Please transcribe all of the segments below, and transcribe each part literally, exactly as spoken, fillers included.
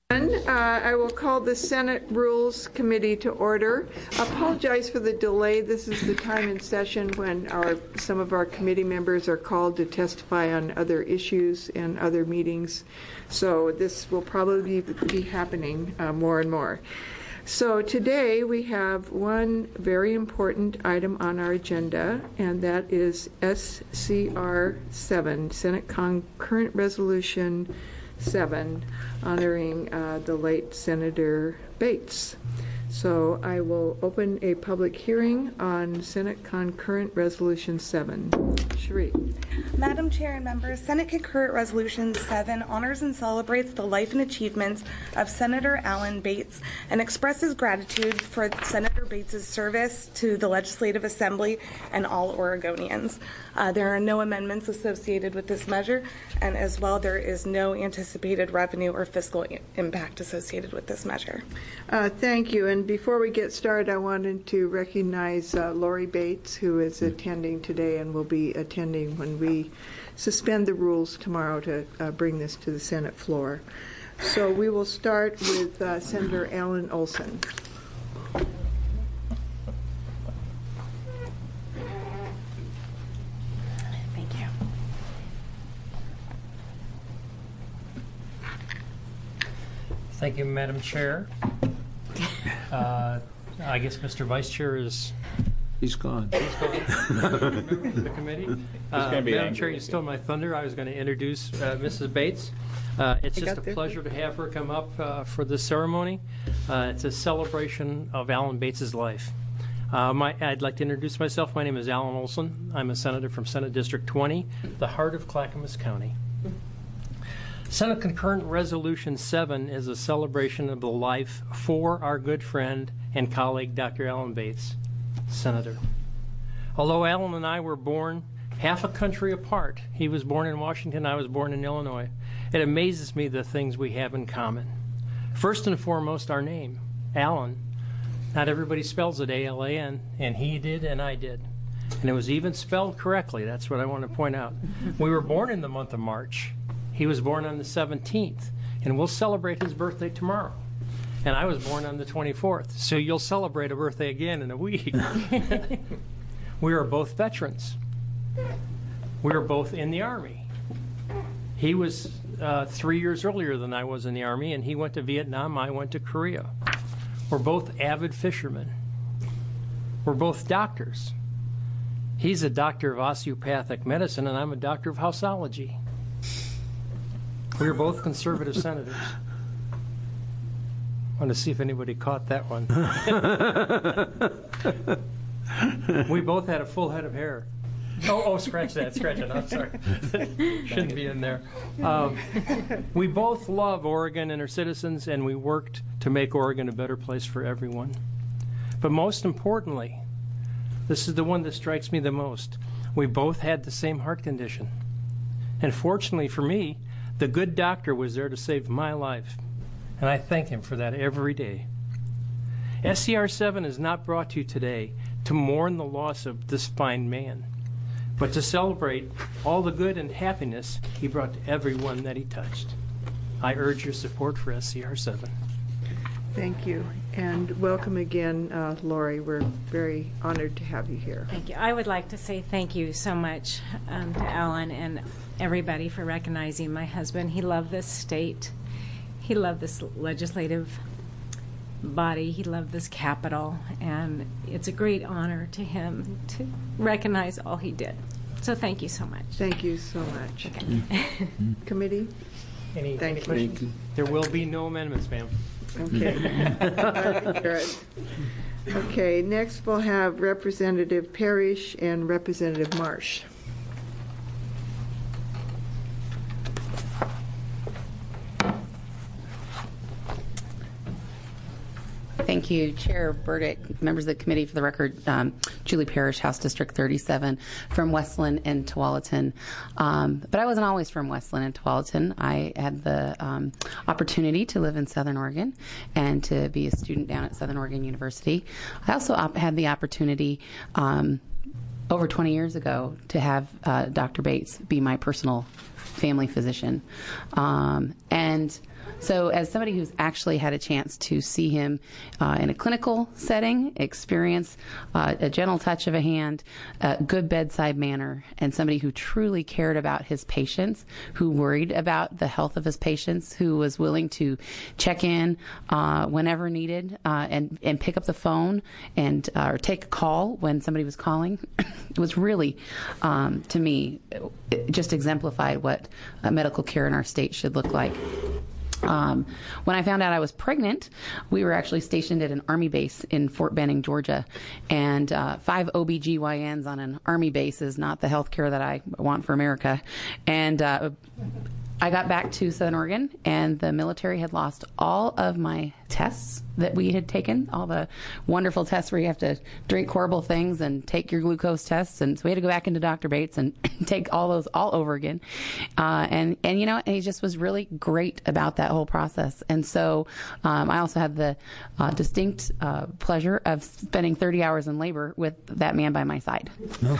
Uh, I will call the Senate Rules Committee to order. I apologize for the delay. This is the time in session when our some of our committee members are called to testify on other issues and other meetings. So this will probably be, be happening uh, more and more. So today we have one very important item on our agenda, and that is S C R seven, Senate Concurrent Resolution seven, honoring uh, the late Senator Bates. So I will open a public hearing on Senate Concurrent Resolution seven. Cherie. Madam Chair and members, Senate Concurrent Resolution seven honors and celebrates the life and achievements of Senator Alan Bates and expresses gratitude for Senator Bates' service to the Legislative Assembly and all Oregonians. Uh, there are no amendments associated with this measure, and as well there is no anticipated revenue or fiscal i- impact associated with this measure. Uh, thank you. And before we get started, I wanted to recognize uh, Lori Bates, who is attending today and will be attending when we suspend the rules tomorrow to uh, bring this to the Senate floor. So we will start with uh, Senator Alan Olson. Thank you. Thank you, Madam Chair. Uh, I guess Mister Vice Chair is... He's gone. He's gone. The committee. Uh, gonna be Madam angry Chair, you with stole my thunder. I was going to introduce uh, Missus Bates. Uh, it's I just a got there. pleasure to have her come up uh, for this ceremony. Uh, it's a celebration of Alan Bates' life. Uh, my, I'd like to introduce myself. My name is Alan Olson. I'm a senator from Senate District twenty, the heart of Clackamas County. Senate Concurrent Resolution seven is a celebration of the life for our good friend and colleague, Doctor Alan Bates, Senator. Although Alan and I were born half a country apart, he was born in Washington, I was born in Illinois, it amazes me the things we have in common. First and foremost, our name, Alan. Not everybody spells it A L A N, and he did and I did. And it was even spelled correctly. That's what I want to point out. We were born in the month of March. He was born on the seventeenth, and we'll celebrate his birthday tomorrow. And I was born on the twenty-fourth, so you'll celebrate a birthday again in a week. We are both veterans. We were both in the Army. He was uh, three years earlier than I was in the Army, and he went to Vietnam, I went to Korea. We're both avid fishermen. We're both doctors. He's a doctor of osteopathic medicine, and I'm a doctor of houseology. We are both conservative senators. I want to see if anybody caught that one. We both had a full head of hair. Oh, oh, scratch that, scratch it. I'm sorry. Shouldn't be in there. Um, we both love Oregon and her citizens, and we worked to make Oregon a better place for everyone. But most importantly, this is the one that strikes me the most. We both had the same heart condition. And fortunately for me, the good doctor was there to save my life. And I thank him for that every day. S C R seven is not brought to you today to mourn the loss of this fine man, but to celebrate all the good and happiness he brought to everyone that he touched. I urge your support for S C R seven. Thank you. And welcome again, uh, Lori. We're very honored to have you here. Thank you. I would like to say thank you so much um, to Alan and everybody for recognizing my husband. He loved this state. He loved this legislative body. He loved this Capitol. And it's a great honor to him to recognize all he did. So thank you so much. Thank you so much. Okay. Committee? Any, Thank any you. questions? Thank you. There will be no amendments, ma'am. Okay. Good. Okay, next we'll have Representative Parrish and Representative Marsh. Thank you, Chair Burdick, members of the committee. For the record, um, Julie Parrish, House District thirty-seven, from Westland and Tualatin. Um, but I wasn't always from Westland and Tualatin. I had the um, opportunity to live in Southern Oregon and to be a student down at Southern Oregon University. I also op- had the opportunity um, over twenty years ago to have uh, Doctor Bates be my personal family physician. Um, and So as somebody who's actually had a chance to see him uh, in a clinical setting, experience uh, a gentle touch of a hand, a good bedside manner, and somebody who truly cared about his patients, who worried about the health of his patients, who was willing to check in uh, whenever needed uh, and, and pick up the phone and uh, or take a call when somebody was calling, it was really, um, to me, it just exemplified what uh, medical care in our state should look like. Um, when I found out I was pregnant, we were actually stationed at an Army base in Fort Benning, Georgia, and uh, five O B G Y Ns on an Army base is not the health care that I want for America. And uh, I got back to Southern Oregon, and the military had lost all of my tests that we had taken, all the wonderful tests where you have to drink horrible things and take your glucose tests. And so we had to go back into Doctor Bates and take all those all over again. Uh, and, and, you know, he just was really great about that whole process. And so um, I also had the uh, distinct uh, pleasure of spending thirty hours in labor with that man by my side.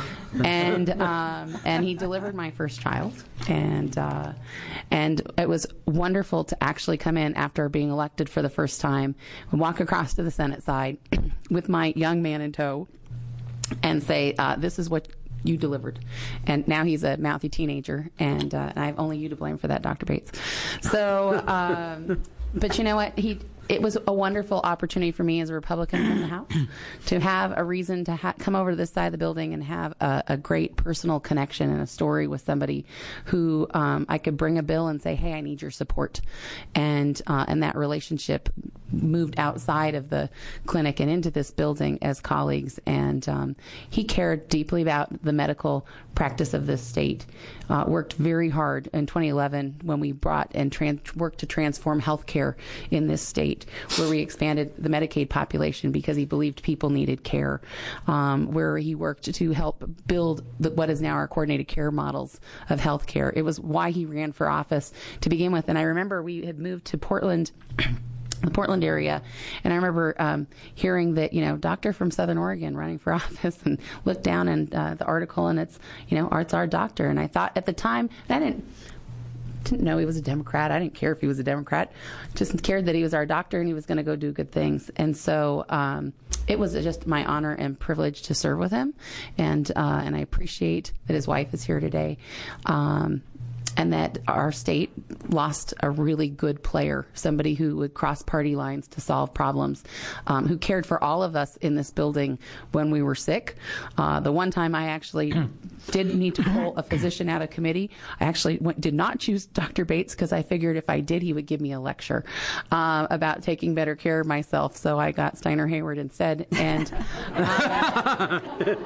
and um, and he delivered my first child. And uh, and it was wonderful to actually come in after being elected for the first time and walk across to the Senate side with my young man in tow and say, uh, this is what you delivered. And now he's a mouthy teenager, and, uh, and I have only you to blame for that, Doctor Bates. So, um, but you know what? He It was a wonderful opportunity for me as a Republican from the House to have a reason to ha- come over to this side of the building and have a, a great personal connection and a story with somebody who um, I could bring a bill and say, hey, I need your support. And, uh, and that relationship moved outside of the clinic and into this building as colleagues. And um, he cared deeply about the medical practice of this state, uh, worked very hard in twenty eleven when we brought and trans- worked to transform health care in this state, where we expanded the Medicaid population because he believed people needed care, um, where he worked to help build the, what is now our coordinated care models of health care. It was why he ran for office to begin with. And I remember we had moved to Portland, the Portland area, and I remember um, hearing that, you know, doctor from Southern Oregon running for office, and looked down and uh, the article, and it's, you know, Art's our doctor. And I thought at the time, I didn't didn't know he was a Democrat. I didn't care if he was a Democrat. Just cared that he was our doctor and he was going to go do good things. And so um, it was just my honor and privilege to serve with him. And uh, and I appreciate that his wife is here today. Um, and that our state lost a really good player, somebody who would cross party lines to solve problems, um, who cared for all of us in this building when we were sick. Uh, the one time I actually did need to pull a physician out of committee, I actually went, did not choose Doctor Bates because I figured if I did, he would give me a lecture uh, about taking better care of myself. So I got Steiner Hayward instead. And, uh,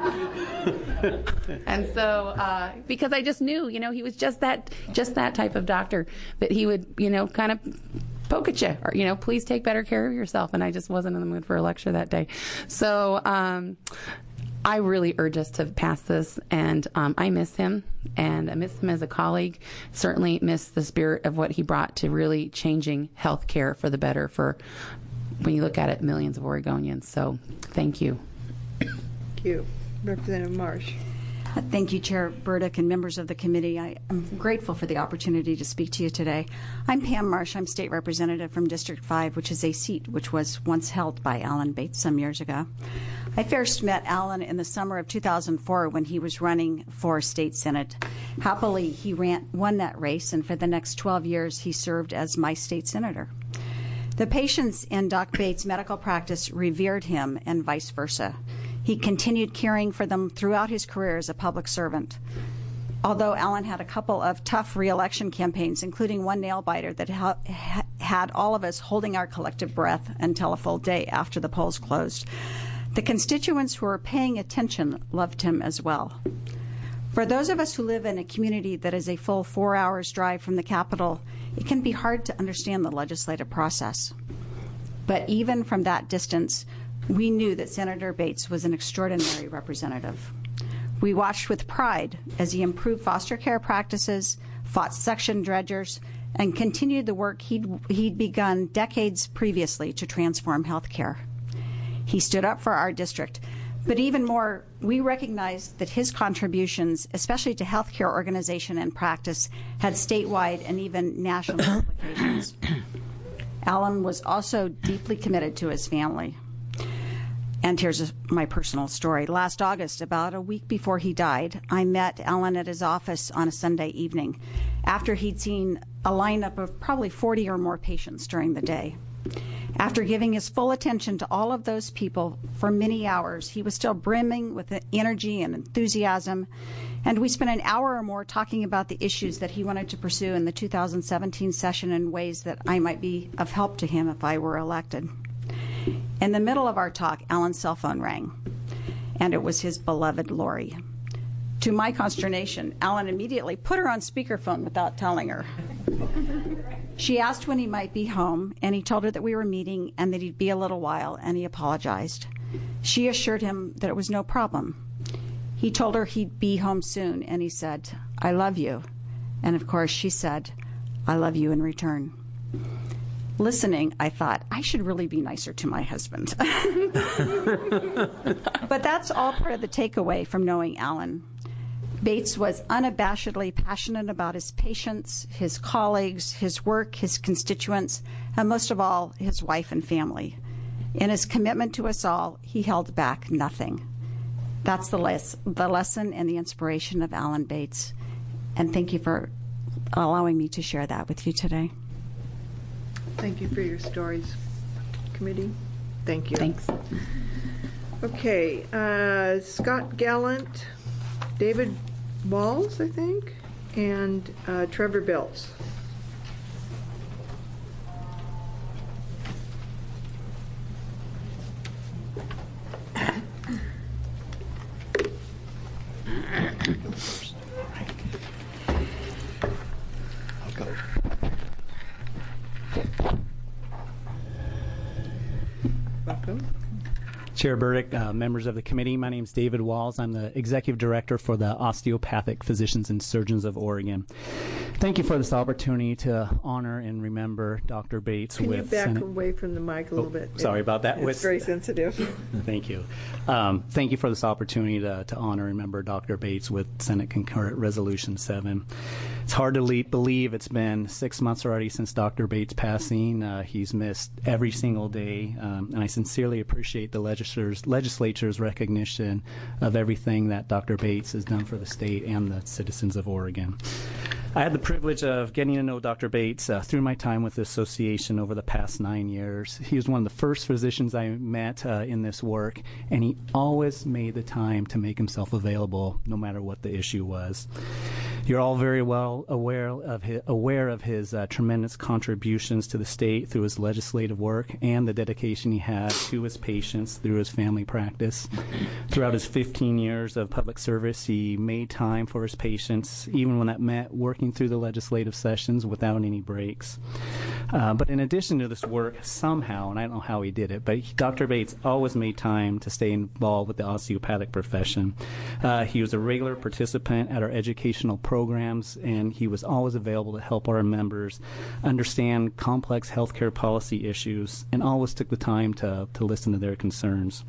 and so, uh, because I just knew, you know, he was just that just that type of doctor that he would, you know, kind of poke at you, or, you know, please take better care of yourself. And I just wasn't in the mood for a lecture that day. So um, I really urge us to pass this, and um, I miss him, and I miss him as a colleague. Certainly miss the spirit of what he brought to really changing health care for the better for, when you look at it, millions of Oregonians. So thank you. Thank you. Representative Marsh. Thank you, Chair Burdick and members of the committee. I am grateful for the opportunity to speak to you today. I'm Pam Marsh. I'm state representative from District five, which is a seat which was once held by Alan Bates some years ago. I first met Alan in the summer of two thousand four when he was running for state senate. Happily, he ran, won that race, and for the next twelve years, he served as my state senator. The patients in Doc Bates' medical practice revered him, and vice versa. He continued caring for them throughout his career as a public servant. Although Alan had a couple of tough re-election campaigns, including one nail-biter that ha- had all of us holding our collective breath until a full day after the polls closed, the constituents who were paying attention loved him as well. For those of us who live in a community that is a full four hours drive from the Capitol, it can be hard to understand the legislative process. But even from that distance, we knew that Senator Bates was an extraordinary representative. We watched with pride as he improved foster care practices, fought suction dredgers, and continued the work he'd, he'd begun decades previously to transform health care. He stood up for our district, but even more, we recognized that his contributions, especially to healthcare organization and practice, had statewide and even national implications. Alan was also deeply committed to his family. And here's a, my personal story. Last August, about a week before he died, I met Alan at his office on a Sunday evening after he'd seen a lineup of probably forty or more patients during the day. After giving his full attention to all of those people for many hours, he was still brimming with energy and enthusiasm, and we spent an hour or more talking about the issues that he wanted to pursue in the two thousand seventeen session in ways that I might be of help to him if I were elected. In the middle of our talk, Alan's cell phone rang, and it was his beloved Lori. To my consternation, Alan immediately put her on speakerphone without telling her. She asked when he might be home, and he told her that we were meeting and that he'd be a little while, and he apologized. She assured him that it was no problem. He told her he'd be home soon, and he said, "I love you." And of course, she said, "I love you in return." Listening, I thought, I should really be nicer to my husband. But that's all part of the takeaway from knowing Alan. Bates was unabashedly passionate about his patients, his colleagues, his work, his constituents, and most of all, his wife and family. In his commitment to us all, he held back nothing. That's the, les- the lesson and the inspiration of Alan Bates. And thank you for allowing me to share that with you today. Thank you for your stories, committee. Thank you. Thanks. Okay, uh, Scott Gallant, David Walls, I think, and uh, Trevor Belts. I'll go. Welcome. Chair Burdick, uh, members of the committee, my name is David Walls. I'm the Executive Director for the Osteopathic Physicians and Surgeons of Oregon. Thank you for this opportunity to honor and remember Doctor Bates. Can with you back Senate- away from the mic a little Oh, bit? sorry about that. It's With- very sensitive. Thank you. Um, thank you for this opportunity to, to honor and remember Doctor Bates with Senate Concurrent Resolution seven. It's hard to le- believe it's been six months already since Doctor Bates' passing. Uh, he's missed every single day, um, and I sincerely appreciate the legislature's, legislature's recognition of everything that Doctor Bates has done for the state and the citizens of Oregon. I had the privilege of getting to know Doctor Bates uh, through my time with the association over the past nine years. He was one of the first physicians I met uh, in this work, and he always made the time to make himself available no matter what the issue was. You're all very well aware of his, aware of his uh, tremendous contributions to the state through his legislative work and the dedication he had to his patients through his family practice. Throughout his fifteen years of public service, he made time for his patients, even when that meant working through the legislative sessions without any breaks. Uh, but in addition to this work, somehow, and I don't know how he did it, but he, Doctor Bates always made time to stay involved with the osteopathic profession. Uh, he was a regular participant at our educational programs, and he was always available to help our members understand complex healthcare policy issues and always took the time to, to listen to their concerns.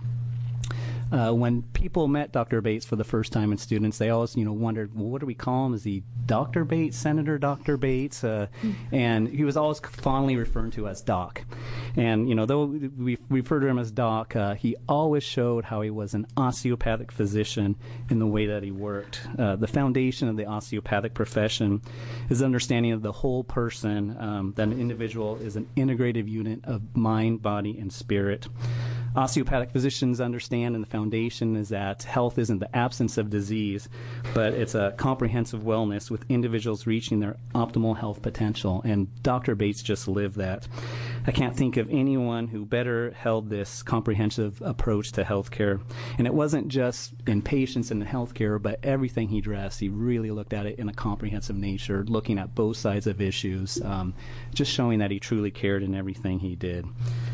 Uh, when people met Doctor Bates for the first time and students, they always, you know, wondered, well, what do we call him? Is he Doctor Bates, Senator Doctor Bates? Uh, and he was always fondly referred to as Doc. And, you know, though we refer to him as Doc, uh, he always showed how he was an osteopathic physician in the way that he worked. Uh, the foundation of the osteopathic profession is understanding of the whole person, um, that an individual is an integrative unit of mind, body, and spirit. Osteopathic physicians understand, and the foundation is that health isn't the absence of disease, but it's a comprehensive wellness with individuals reaching their optimal health potential, and Doctor Bates just lived that. I can't think of anyone who better held this comprehensive approach to healthcare, and it wasn't just in patients and in healthcare, but everything he addressed, he really looked at it in a comprehensive nature, looking at both sides of issues, um, just showing that he truly cared in everything he did.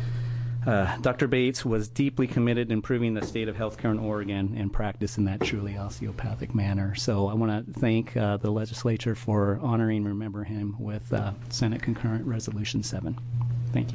Uh, Doctor Bates was deeply committed to improving the state of healthcare in Oregon and practice in that truly osteopathic manner. So I want to thank uh, the legislature for honoring and remember him with uh, Senate Concurrent Resolution seven. Thank you.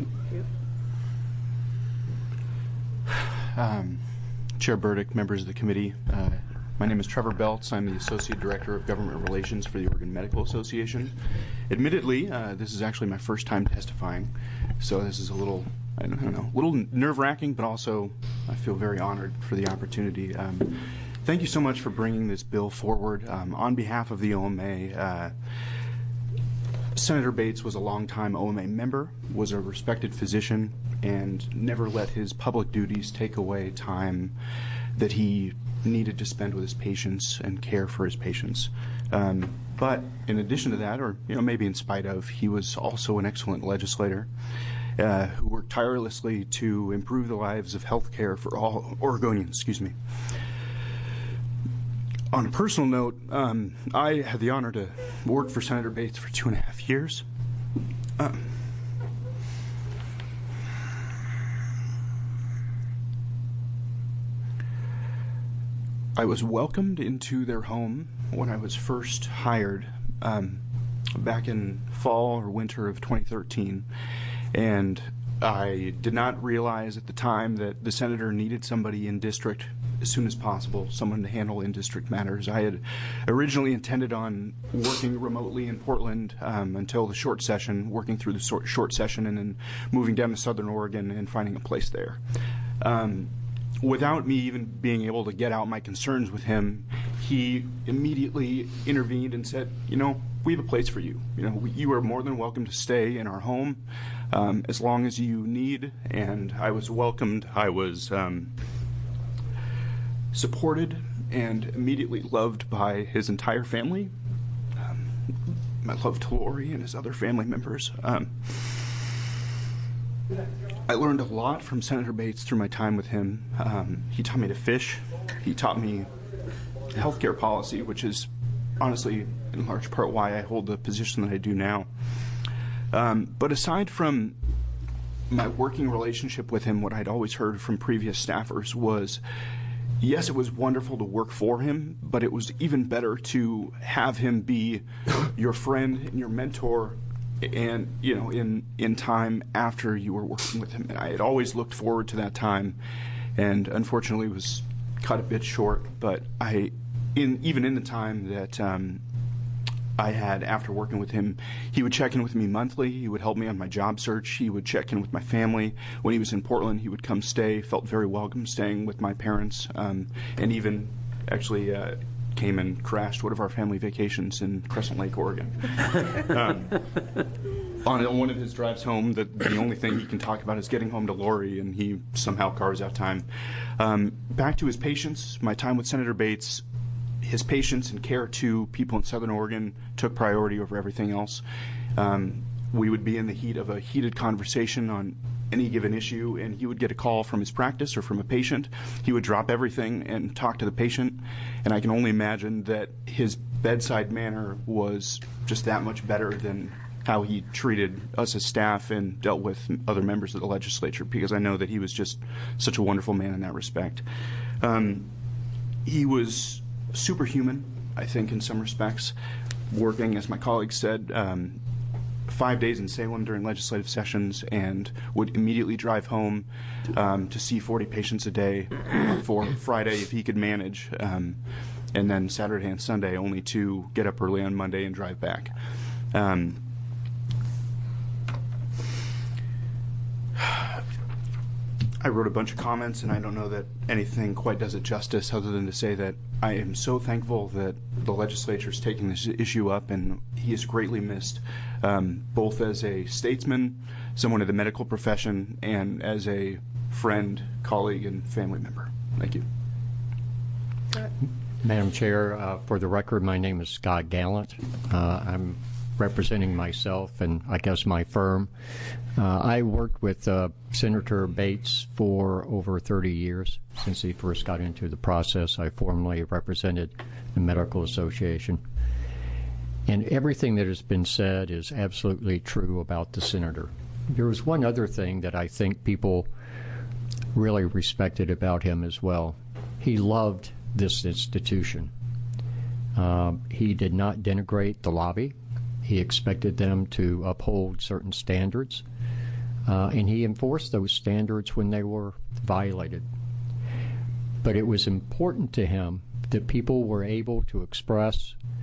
Um, Chair Burdick, members of the committee, uh, my name is Trevor Belts. I'm the Associate Director of Government Relations for the Oregon Medical Association. admittedly, uh, this is actually my first time testifying, so this is a little, I don't, I don't know, a little nerve-wracking, but also I feel very honored for the opportunity. Um, thank you so much for bringing this bill forward. Um, on behalf of the O M A, uh, Senator Bates was a longtime O M A member, was a respected physician, and never let his public duties take away time that he needed to spend with his patients and care for his patients. Um, but in addition to that, or you know, maybe in spite of, he was also an excellent legislator uh, who worked tirelessly to improve the lives of health care for all Oregonians. Excuse me. On a personal note, um, I had the honor to work for Senator Bates for two and a half years. Um, I was welcomed into their home when I was first hired um, back in fall or winter of twenty thirteen, and I did not realize at the time that the senator needed somebody in district as soon as possible, someone to handle in-district matters. I had originally intended on working remotely in Portland um, until the short session, working through the short, short session, and then moving down to Southern Oregon and finding a place there. Um, Without me even being able to get out my concerns with him, he immediately intervened and said, you know, we have a place for you. You know, we, you are more than welcome to stay in our home um, as long as you need. And I was welcomed. I was um, supported and immediately loved by his entire family. Um, I loved Lori and his other family members. Um, I learned a lot from Senator Bates through my time with him. Um, he taught me to fish. He taught me healthcare policy, which is honestly in large part why I hold the position that I do now. Um, but aside from my working relationship with him, what I'd always heard from previous staffers was, yes, it was wonderful to work for him, but it was even better to have him be your friend and your mentor, and you know, in in time after you were working with him. And I had always looked forward to that time, and unfortunately was cut a bit short. But I, in even in the time that um, I had after working with him, he would check in with me monthly. He would help me on my job search. He would check in with my family. When he was in Portland, he would come stay. Felt very welcome staying with my parents, um, and even actually. Uh, came and crashed one of our family vacations in Crescent Lake, Oregon. um, on one of his drives home, the, the only thing he can talk about is getting home to Lori, and he somehow carves out time. Um, back to his patients, my time with Senator Bates, his patients and care to people in Southern Oregon took priority over everything else. Um, we would be in the heat of a heated conversation on any given issue, and he would get a call from his practice or from a patient. He would drop everything and talk to the patient, and I can only imagine that his bedside manner was just that much better than how he treated us as staff and dealt with other members of the legislature, because I know that he was just such a wonderful man in that respect. Um, he was superhuman, I think, in some respects, working, as my colleague said, um, five days in Salem during legislative sessions, and would immediately drive home um, to see forty patients a day for Friday if he could manage, um, and then Saturday and Sunday only to get up early on Monday and drive back. Um, I wrote a bunch of comments, and I don't know that anything quite does it justice other than to say that I am so thankful that the legislature is taking this issue up, and he is greatly missed, um, both as a statesman, someone in the medical profession, and as a friend, colleague, and family member. Thank you. Madam Chair, uh, for the record, my name is Scott Gallant. Uh, I'm representing myself and I guess my firm. Uh, I worked with uh, Senator Bates for over thirty years. Since he first got into the process, I formerly represented the Medical Association. And everything that has been said is absolutely true about the senator. There was one other thing that I think people really respected about him as well. He loved this institution. Uh, he did not denigrate the lobby. He expected them to uphold certain standards, uh, and he enforced those standards when they were violated. But it was important to him that people were able to express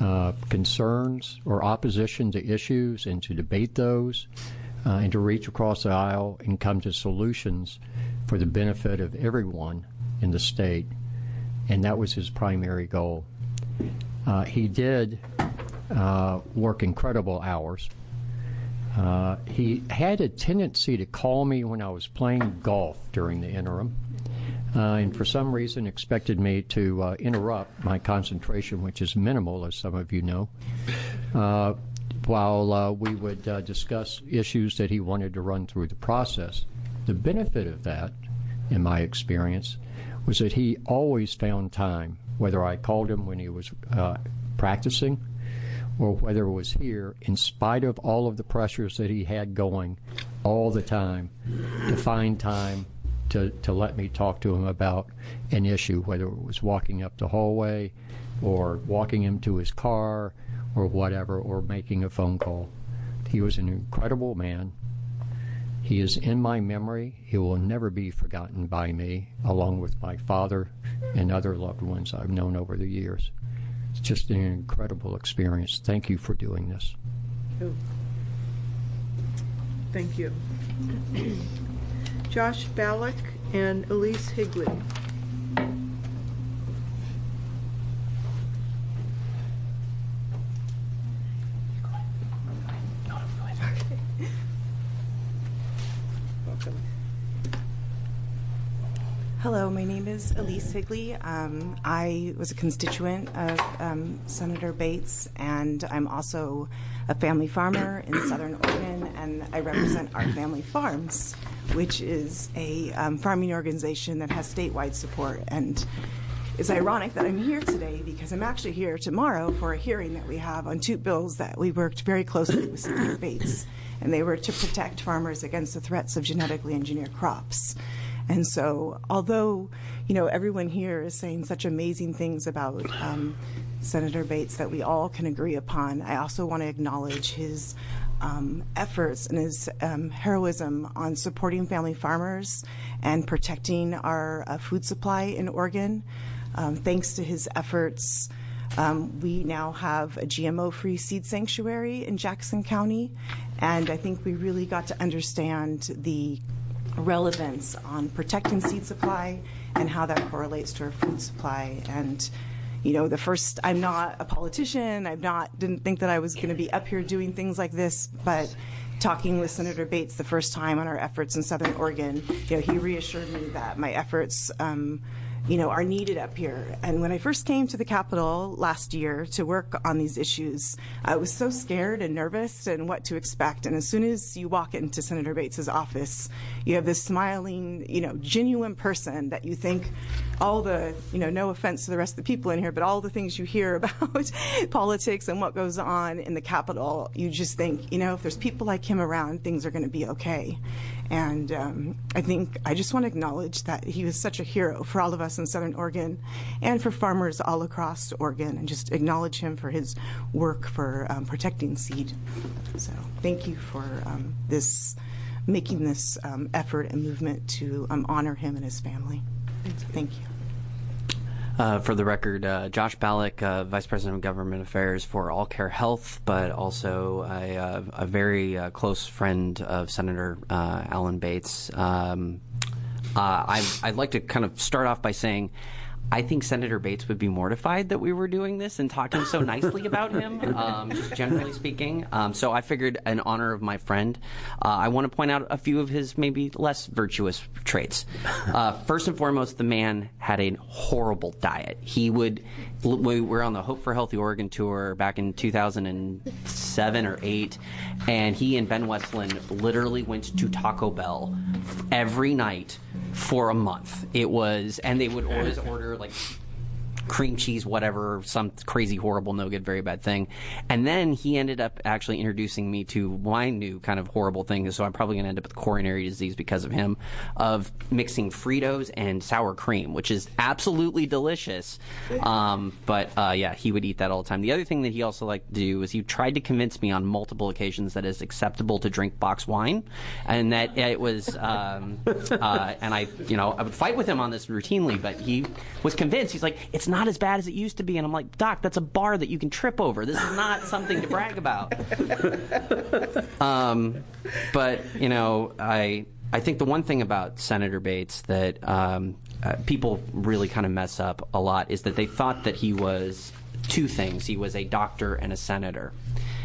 uh, concerns or opposition to issues and to debate those uh, and to reach across the aisle and come to solutions for the benefit of everyone in the state. And that was his primary goal. Uh, he did uh, work incredible hours. Uh, he had a tendency to call me when I was playing golf during the interim, uh, and for some reason expected me to uh, interrupt my concentration, which is minimal, as some of you know, uh, while uh, we would uh, discuss issues that he wanted to run through the process. The benefit of that, in my experience, was that he always found time, whether I called him when he was uh, practicing or whether it was here, in spite of all of the pressures that he had going all the time, to find time to, to let me talk to him about an issue, whether it was walking up the hallway or walking him to his car or whatever, or making a phone call. He was an incredible man. He is in my memory. He will never be forgotten by me, along with my father and other loved ones I've known over the years. It's just an incredible experience. Thank you for doing this. Thank you. Josh Ballack and Elise Higley. Hello, my name is Elise Higley. Um, I was a constituent of um, Senator Bates, and I'm also a family farmer in Southern Oregon, and I represent Our Family Farms, which is a um, farming organization that has statewide support. And it's ironic that I'm here today because I'm actually here tomorrow for a hearing that we have on two bills that we worked very closely with Senator Bates, and they were to protect farmers against the threats of genetically engineered crops. And so, although, you know, everyone here is saying such amazing things about um, Senator Bates that we all can agree upon, I also want to acknowledge his um, efforts and his um, heroism on supporting family farmers and protecting our uh, food supply in Oregon. Um, thanks to his efforts, um, we now have a G M O-free seed sanctuary in Jackson County, and I think we really got to understand the relevance on protecting seed supply and how that correlates to our food supply. And you know, the first, I'm not a politician, I'm not, didn't think that I was going to be up here doing things like this, but talking with Senator Bates the first time on our efforts in Southern Oregon, you know, he reassured me that my efforts um, you know, are needed up here. And when I first came to the Capitol last year to work on these issues, I was so scared and nervous and what to expect. And as soon as you walk into Senator Bates's office, you have this smiling, you know, genuine person that you think all the, you know, no offense to the rest of the people in here, but all the things you hear about politics and what goes on in the Capitol, you just think, you know, if there's people like him around, things are going to be okay. And um, I think I just want to acknowledge that he was such a hero for all of us in Southern Oregon and for farmers all across Oregon, and just acknowledge him for his work for um, protecting seed. So thank you for um, this, making this um, effort and movement to um, honor him and his family. Thank you. Uh, for the record, uh, Josh Ballack, uh, Vice President of Government Affairs for All Care Health, but also a, uh, a very uh, close friend of Senator uh, Alan Bates. Um, uh, I, I'd like to kind of start off by saying I think Senator Bates would be mortified that we were doing this and talking so nicely about him, um, just generally speaking. Um, so I figured, in honor of my friend, uh, I want to point out a few of his maybe less virtuous traits. Uh, first and foremost, the man had a horrible diet. He would, we were on the Hope for Healthy Oregon tour back in two thousand seven or eight, and he and Ben Westland literally went to Taco Bell every night for a month. It was, and they would always order like cream cheese, whatever, some crazy, horrible, no good, very bad thing. And then he ended up actually introducing me to my new kind of horrible thing. So I'm probably going to end up with coronary disease because of him, of mixing Fritos and sour cream, which is absolutely delicious. Um, but uh, yeah, he would eat that all the time. The other thing that he also liked to do is he tried to convince me on multiple occasions that it's acceptable to drink box wine, and that it was, um, uh, and I, you know, I would fight with him on this routinely, but he was convinced. He's like, it's not not as bad as it used to be. And I'm like, Doc, that's a bar that you can trip over. This is not something to brag about. um, but, you know, I I think the one thing about Senator Bates that um, uh, people really kind of mess up a lot is that they thought that he was two things. He was a doctor and a senator.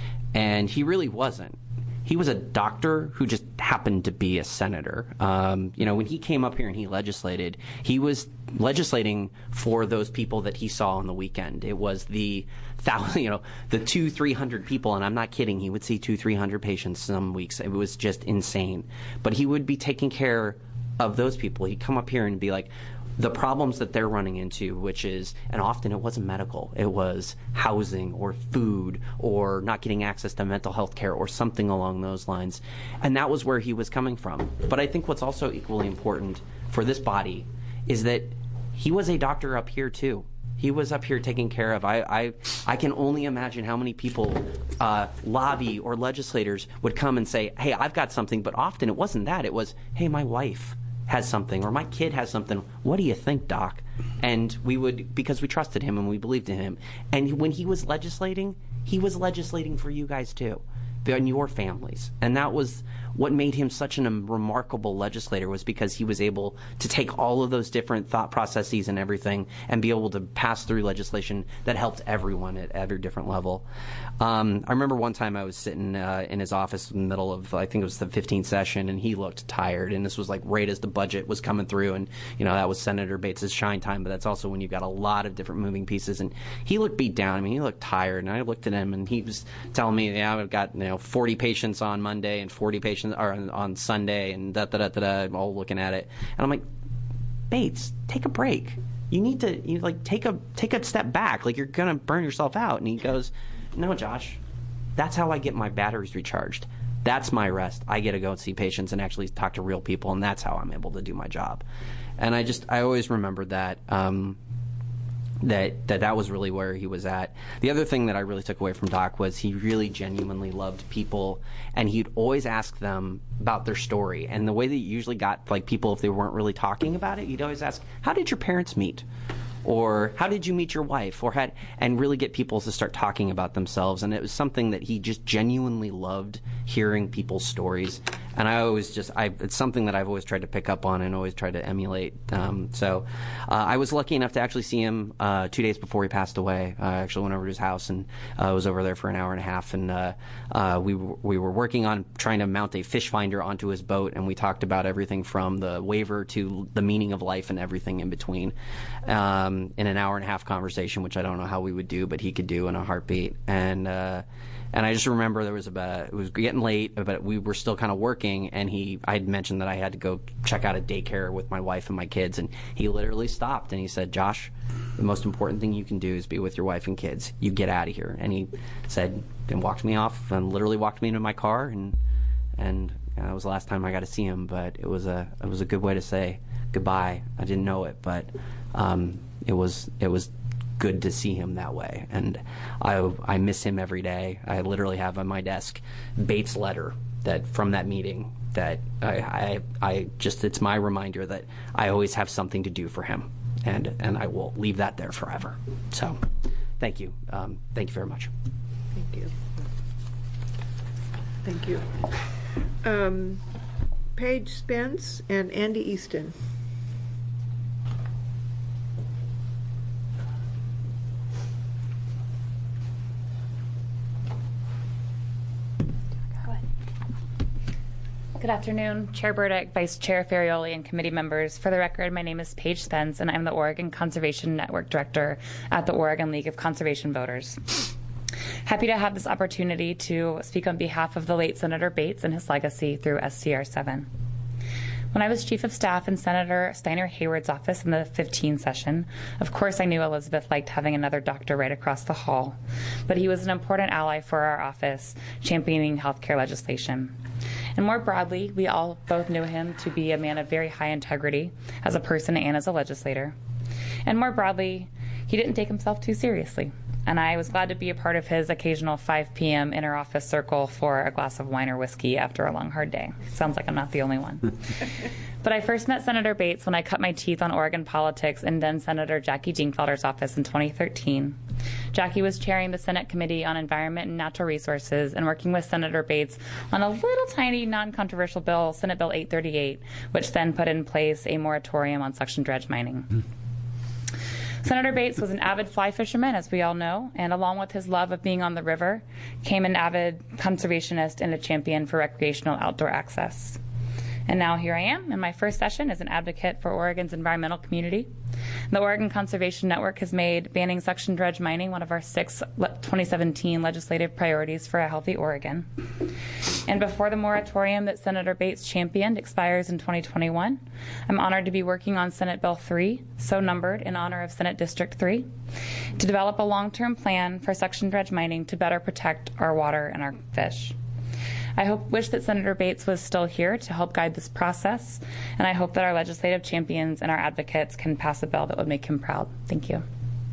And he really wasn't. He was a doctor who just happened to be a senator. Um, you know, when he came up here and he legislated, he was legislating for those people that he saw on the weekend. It was the thousand, you know, the two, three hundred people, and I'm not kidding. He would see two, three hundred patients some weeks. It was just insane. But he would be taking care of those people. He'd come up here and be like, the problems that they're running into, which is, and often it wasn't medical, it was housing or food or not getting access to mental health care or something along those lines. And that was where he was coming from. But I think what's also equally important for this body is that he was a doctor up here too. He was up here taking care of, I I, I can only imagine how many people, uh, lobby or legislators would come and say, hey, I've got something, but often it wasn't that. It was, hey, my wife has something, or my kid has something. What do you think, Doc? And we would, because we trusted him and we believed in him. And when he was legislating, he was legislating for you guys too, and your families. And that was what made him such a remarkable legislator, was because he was able to take all of those different thought processes and everything and be able to pass through legislation that helped everyone at every different level. Um, I remember one time I was sitting uh, in his office in the middle of, I think it was the fifteenth session, and he looked tired. And this was like right as the budget was coming through, and you know that was Senator Bates' shine time. But that's also when you've got a lot of different moving pieces. And he looked beat down. I mean, he looked tired. And I looked at him, and he was telling me, "Yeah, I've got you know forty patients on Monday and forty patients or on, on Sunday, and da da da da da." All looking at it, and I'm like, Bates, take a break. You need to you like take a take a step back. Like you're gonna burn yourself out. And he goes, no, Josh, that's how I get my batteries recharged. That's my rest. I get to go and see patients and actually talk to real people, and that's how I'm able to do my job. And I just, I always remembered that, um, that, that that was really where he was at. The other thing that I really took away from Doc was he really genuinely loved people, and he'd always ask them about their story. And the way that he usually got like people, if they weren't really talking about it, he'd always ask, how did your parents meet? Or how did you meet your wife? Or had, and really get people to start talking about themselves. And it was something that he just genuinely loved, hearing people's stories. And I always just, I, it's something that I've always tried to pick up on and always tried to emulate. Um, so uh, I was lucky enough to actually see him uh, two days before he passed away. I actually went over to his house and uh, was over there for an hour and a half. And uh, uh, we, w- we were working on trying to mount a fish finder onto his boat. And we talked about everything from the waiver to the meaning of life and everything in between. Um, in an hour and a half conversation, which I don't know how we would do, but he could do in a heartbeat. And uh, and I just remember there was about, it was getting late, but we were still kind of working, and he, I had mentioned that I had to go check out a daycare with my wife and my kids, and he literally stopped and he said, Josh, the most important thing you can do is be with your wife and kids. You get out of here. And he said, and walked me off and literally walked me into my car, and and uh, that was the last time I got to see him, but it was a it was a good way to say goodbye. I didn't know it, but um, it was it was good to see him that way, and I I miss him every day. I literally have on my desk Bates' letter that from that meeting that I, I I just it's my reminder that I always have something to do for him, and and I will leave that there forever. So, thank you, um, thank you very much. Thank you. Thank you. Um, Paige Spence and Andy Easton. Good afternoon, Chair Burdick, Vice Chair Ferrioli, and committee members. For the record, my name is Paige Spence, and I'm the Oregon Conservation Network Director at the Oregon League of Conservation Voters. Happy to have this opportunity to speak on behalf of the late Senator Bates and his legacy through S C R seven. When I was Chief of Staff in Senator Steiner Hayward's office in the fifteen session, of course I knew Elizabeth liked having another doctor right across the hall, but he was an important ally for our office, championing healthcare legislation. And more broadly, we all both knew him to be a man of very high integrity as a person and as a legislator. And more broadly, he didn't take himself too seriously. And I was glad to be a part of his occasional five p.m. inter-office circle for a glass of wine or whiskey after a long, hard day. Sounds like I'm not the only one. But I first met Senator Bates when I cut my teeth on Oregon politics in then Senator Jackie Dingfelder's office in twenty thirteen. Jackie was chairing the Senate Committee on Environment and Natural Resources and working with Senator Bates on a little tiny non-controversial bill, Senate Bill eight thirty-eight, which then put in place a moratorium on suction dredge mining. Mm. Senator Bates was an avid fly fisherman, as we all know, and along with his love of being on the river, came an avid conservationist and a champion for recreational outdoor access. And now here I am in my first session as an advocate for Oregon's environmental community. The Oregon Conservation Network has made banning suction dredge mining one of our six twenty seventeen legislative priorities for a healthy Oregon. And before the moratorium that Senator Bates championed expires in twenty twenty-one, I'm honored to be working on Senate Bill three, so numbered in honor of Senate District three, to develop a long-term plan for suction dredge mining to better protect our water and our fish. I hope, wish that Senator Bates was still here to help guide this process, and I hope that our legislative champions and our advocates can pass a bill that would make him proud. Thank you.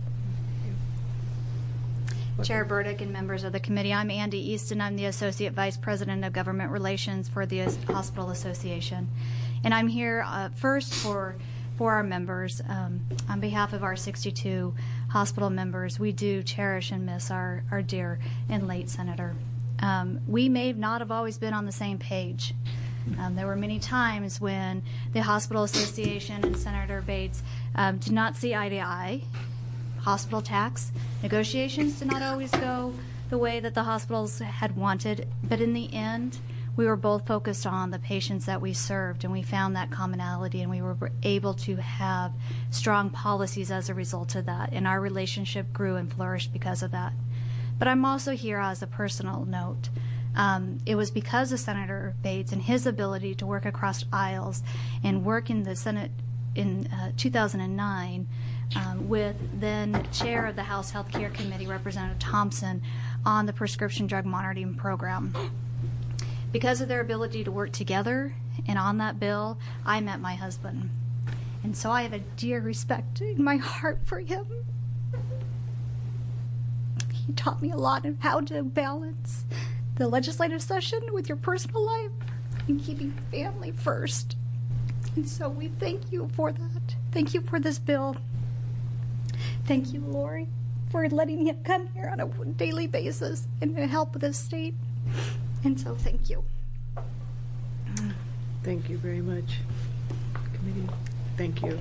Chair Burdick and members of the committee, I'm Andy Easton. I'm the Associate Vice President of Government Relations for the Hospital Association. And I'm here uh, first for, for our members. Um, on behalf of our sixty-two hospital members, we do cherish and miss our, our dear and late Senator. Um, we may not have always been on the same page. Um, there were many times when the Hospital Association and Senator Bates um, did not see eye to eye. Hospital tax negotiations did not always go the way that the hospitals had wanted, but in the end, we were both focused on the patients that we served, and we found that commonality, and we were able to have strong policies as a result of that, and our relationship grew and flourished because of that. But I'm also here as a personal note. Um, it was because of Senator Bates and his ability to work across aisles and work in the Senate in uh, two thousand nine um, with then Chair of the House Health Care Committee, Representative Thompson, on the prescription drug monitoring program. Because of their ability to work together and on that bill, I met my husband. And so I have a dear respect in my heart for him. He taught me a lot of how to balance the legislative session with your personal life and keeping family first. And so we thank you for that. Thank you for this bill. Thank you, Lori, for letting him come here on a daily basis and help with the state. And so thank you. Thank you very much, committee. Thank you.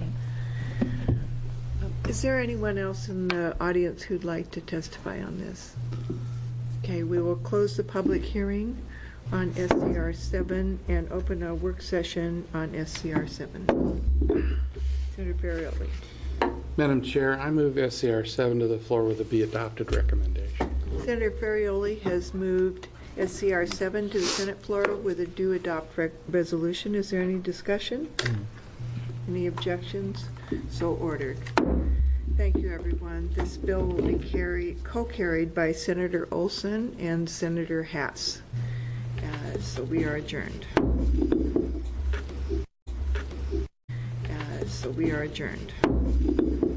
Is there anyone else in the audience who'd like to testify on this? Okay, we will close the public hearing on S C R seven and open a work session on S C R seven. Senator Ferrioli. Madam Chair, I move S C R seven to the floor with a be adopted recommendation. Senator Ferrioli has moved S C R seven to the Senate floor with a do adopt re resolution. Is there any discussion? Mm. Any objections? So ordered. Thank you, everyone. This bill will be carried, co-carried by Senator Olson and Senator Hass. Uh, so we are adjourned. Uh, so we are adjourned.